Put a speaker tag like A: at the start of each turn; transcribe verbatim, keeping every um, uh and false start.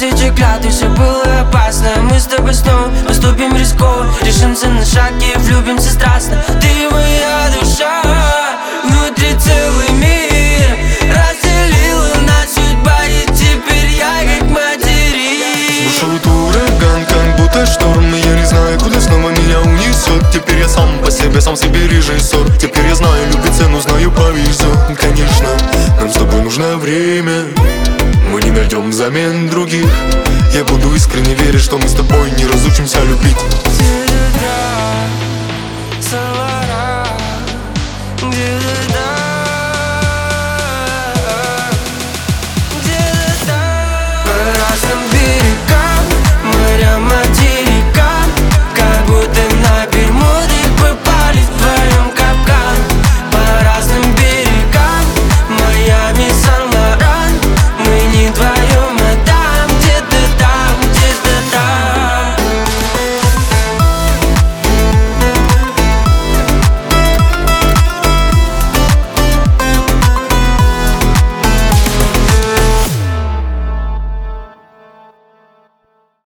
A: тысячи клятв, и все было опасно. Мы с тобой снова поступим рискованно, решимся на шаг и влюбимся страстно. Ты моя душа, внутри целый мир, разделила нас судьба, и теперь я как материк.
B: Бушует ураган, как будто шторм, и я не знаю, куда снова меня унесет. Теперь я сам по себе, сам себе режиссер. Теперь я знаю, любить цену, знаю, повезет. Конечно, нам с тобой нужно время, мы не найдем взамен других. Я буду искренне верить, что мы с тобой не разучимся любить.